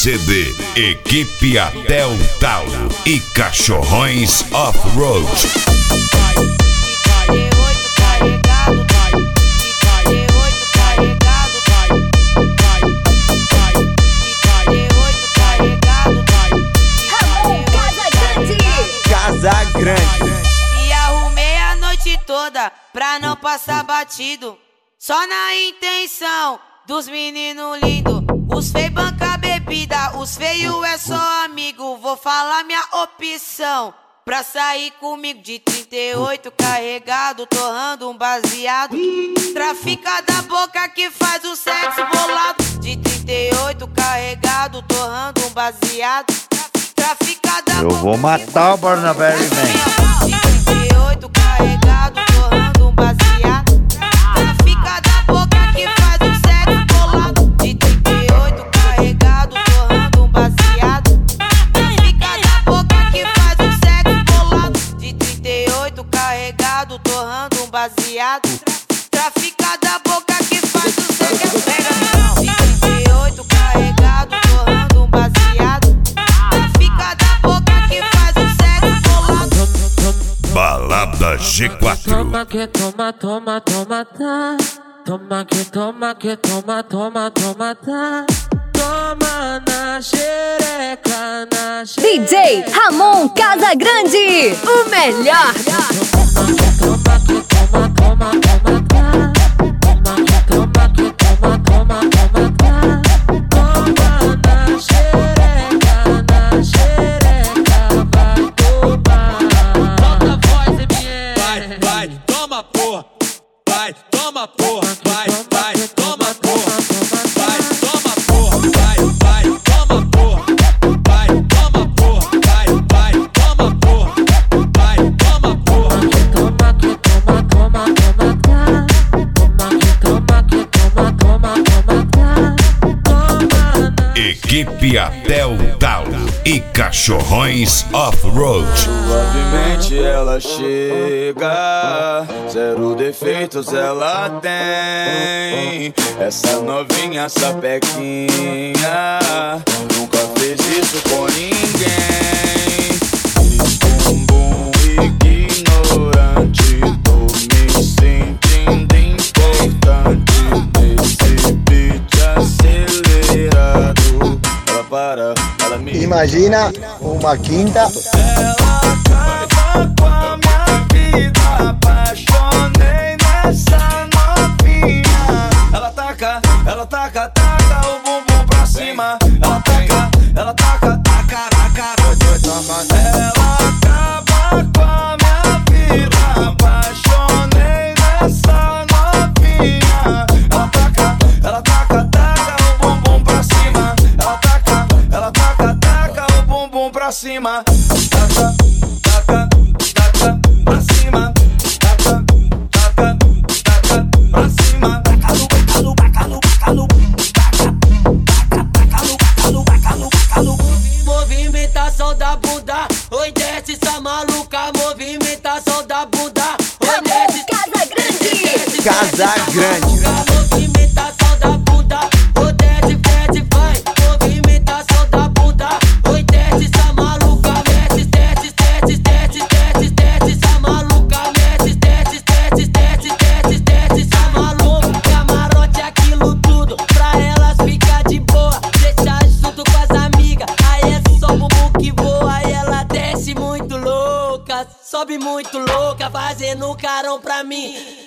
CD, equipe até o talo e cachorrões off-road. Casa Grande. E arrumei a noite toda pra não passar batido, só na intenção dos meninos lindos. Os feios banca bebida, os feios é só amigo. Vou falar minha opção pra sair comigo. De 38 carregado, torrando um baseado. Trafica da boca que faz o sexo bolado. De 38 carregado, torrando um baseado. Trafica da Eu boca vou matar o Barnabé, man. de 38 carregado, torrando um baseado. Trafica da boca que faz o sexo bolado. De 38 carregado, torrando um baseado. Trafica da boca que faz o sexo bolado. De 38 carregado, torrando um baseado. Trafica da boca que faz o sexo bolado. De 38 carregado, torrando um baseado. Trafica da boca que faz o sexo bolado. Balada G4. Toma que toma, toma, toma, tá. Toma que toma, que toma, toma, toma, tá. Toma na xereca, na xereca. DJ Ramon Casagrande, o melhor. Toma que toma, toma, toma, tá. Toma que toma, que toma, toma, toma, tá. Toma na xereca, vai tomar. Solta a voz, ML. Vai, toma porra, vai, toma porra, vai, toma porra, vai, toma porra, vai, toma porra, vai, toma porra, vai, toma porra, vai, toma porra. Toma que toma, toma, toma, tá. Toma que toma, que toma, toma, toma, tá. Toma na Equipe até o talo e cachorrões off-road. Suavemente ela chega, zero defeitos ela tem. Essa novinha sapequinha nunca fez isso com ninguém. E bumbum ignorante, tô me sentindo importante. Nesse beat acelerado, ela para, ela me Imagina uma quinta. ela acaba com a minha vida, apaixonei nessa novinha. Ela taca o bumbum pra cima. Ela taca, na cara. Ela acaba com a minha vida, apaixonei nessa novinha. Ela taca o bumbum pra cima. Ela taca o bumbum pra cima. Taca pra cima. Taca pra cima. movimentação da bunda, oi desce essa maluca, movimentação da bunda, oi desce Casagrande. Casa Grande. movimentação da bunda, oi desce, desce, vai, movimentação da bunda, oi desce essa maluca, desce, desce, desce, desce, desce, desce essa maluca, desce, desce, desce, desce, desce, desce essa maluca, camarote aquilo tudo, pra elas ficar de boa, deixar junto com as amigas, aí é só bumbum que voa, aí ela desce muito louca, sobe muito louca, fazendo carão pra mim.